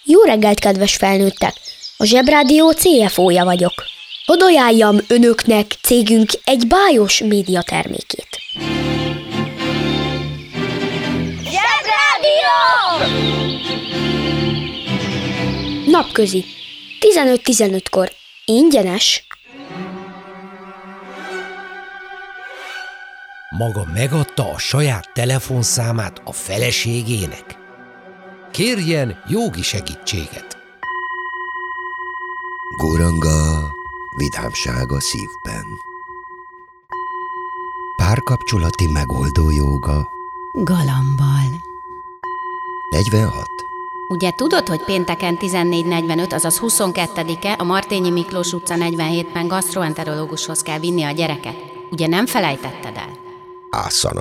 Jó reggelt, kedves felnőttek! A Zsebrádió CFO-ja vagyok. Hadd ajánljam önöknek cégünk egy bájos média termékét. Zsebrádió! Napközi. 15-15-kor. Ingyenes. Maga megadta a saját telefonszámát a feleségének? Kérjen jogi segítséget. Guranga, vidámság a szívben. Párkapcsolati megoldó jóga. Galambal. 46. Ugye tudod, hogy pénteken 14:45, azaz 22-e a Martényi Miklós utca 47-ben gasztroenterológushoz kell vinni a gyereket? Ugye nem felejtetted el? Ászana.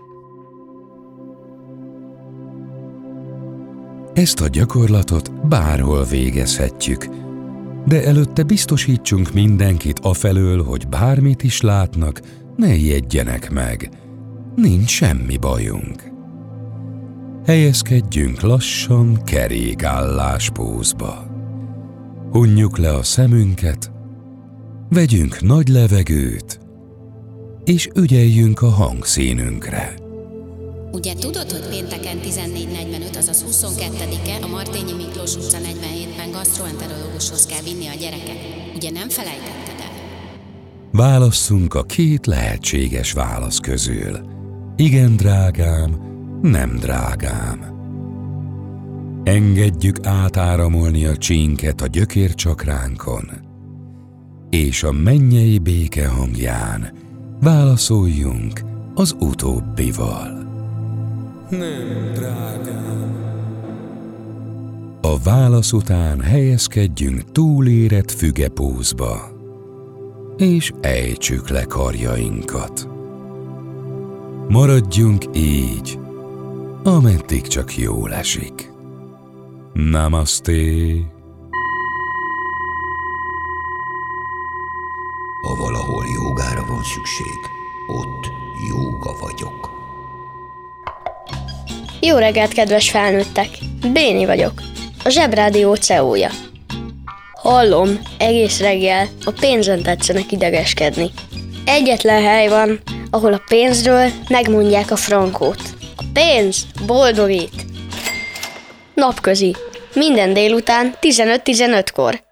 Ezt a gyakorlatot bárhol végezhetjük, de előtte biztosítsunk mindenkit afelől, hogy bármit is látnak, ne ijedjenek meg. Nincs semmi bajunk. Helyezkedjünk lassan kerékállás-pózba. Hunjuk le a szemünket, vegyünk nagy levegőt, és ügyeljünk a hangszínünkre. Ugye tudod, hogy pénteken 14:45, azaz 22-e a Martényi Miklós utca 47-ben gasztroenterológushoz kell vinni a gyereket? Ugye nem felejtetted el? Válasszunk a két lehetséges válasz közül. Igen, drágám, nem drágám. Engedjük átáramolni a csínket a gyökércsakránkon, és a mennyei béke hangján válaszoljunk az utóbbival. Nem, drágám. A válasz után helyezkedjünk túlérett fügepózba, és ejtsük le karjainkat. Maradjunk így, ameddig csak jól esik. Namaste! Ha valahol jógára van szükség, ott jóga vagyok. Jó reggelt, kedves felnőttek! Béni vagyok, a Zsebrádió CEO-ja. Hallom, egész reggel a pénzen tetszenek idegeskedni. Egyetlen hely van, ahol a pénzről megmondják a frankót. A pénz boldogít! Napközi. Minden délután 15-15-kor.